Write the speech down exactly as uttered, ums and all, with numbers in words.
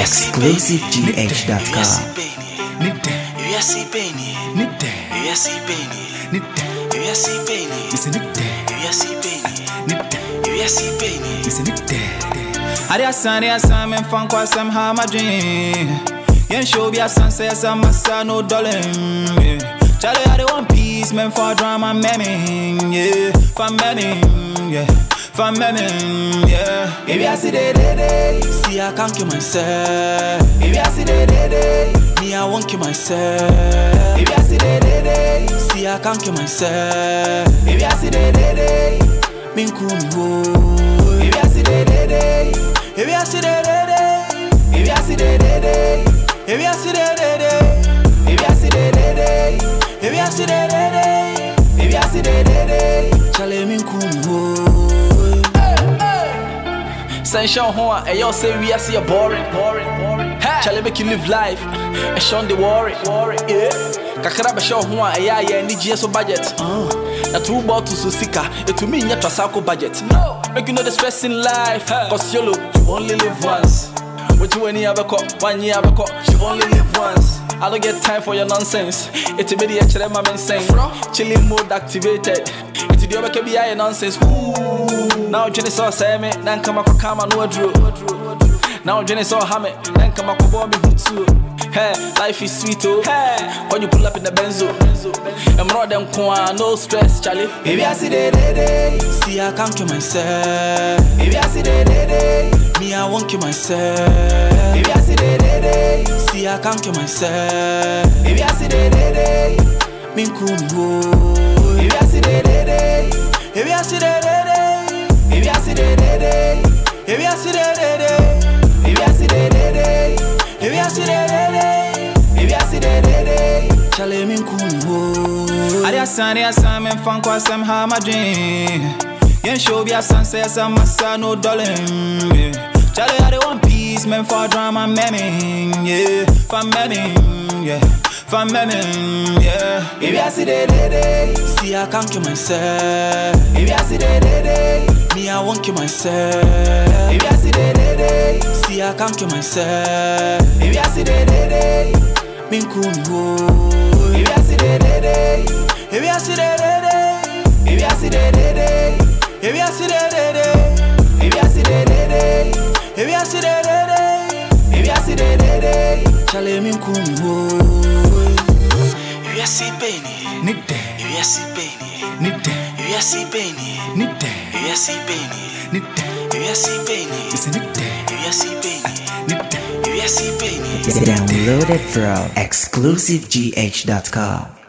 exclusive G H dot com. Adia Sunday, I saw me from Quasam Hamadrin. Yen show be a sunset, some massa no darling. Charlie, I want peace, man, for drama, memming, yeah, for memming, yeah, for memming, yeah. If I see the day, see, I can't kill myself. If I see the day, me, I won't kill myself. If I see the day, see, I can't kill myself. If I see the day, me, cool, me, if I see the day, if I see the day, if I see the day, if I see the day, if I see the day, if I see the day, if I see the day, Charlie me cool. Sunshine hoa, and y'all say we are see a boring, boring, boring. Charlie make you live life, and show the worry, worry, yeah. Kakra be show hoa, and yeah, yeah, need G S O budget. Uh, na two bottles to sika, it to me not a budget. No, make you know the stress in life, cause YOLO, you only live once. What you any other cop, one year other cop, you only live once. I don't get time for your nonsense. It's a bit of a man saying, chilling mode activated. It's the other K B I nonsense. Ooh. Now Jenny saw Sammy, then come up with Kama no drew. Now Jenny saw Hammy, then come up with Bobby Hutsu. Hey, life is sweet, oh. Hey, when you pull up in the Benzo, I'm not them kwa, no stress, Charlie. If I see the day, see I can't kill myself. If I see the day, me I won't kill myself. If I see the day, see I can't kill myself. If I see the day, me cool me wo. If I see the day, if I see the day, if I see the day, if I see the day, if I see the day, if I see the day, if I see the day, Charlie me cool me wo. Adia Sunday, I saw me from Quasam Hamadrin. Yen show be a sunset, some massa no darling. Charlie, I want peace, man, for drama, memming, yeah, for memming, yeah, for memming, yeah. If I see the day, see, I can't kill myself. If I see the day, me, I won't kill myself. If I see the day, see, I can't kill myself. If I see the day, me, cool, me, if I see the day, if I see the day, if I see the day, if I see the day, if I see the day, if I see the day, if I see the day, Charlie me cool me. If I see Benny, need that. If I see Benny, need that. If I see Benny, need that. If I see Benny, need that. If I see Benny, listen need that. If I see Benny, need that. If I see Benny, download it from exclusive G H dot com.